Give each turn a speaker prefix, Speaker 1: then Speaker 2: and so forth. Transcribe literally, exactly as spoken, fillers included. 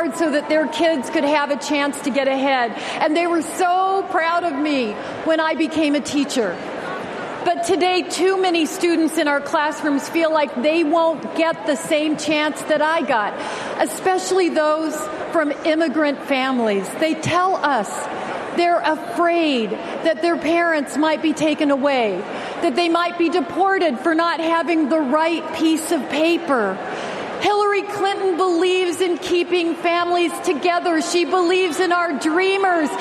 Speaker 1: hard so that their kids could have a chance to get ahead. And they were so proud of me when I became a teacher. But today, too many students in our classrooms feel like they won't get the same chance that I got, especially those from immigrant families. They tell us they're afraid that their parents might be taken away, that they might be deported for not having the right piece of paper. Hillary Clinton believes in keeping families together. She believes in our dreamers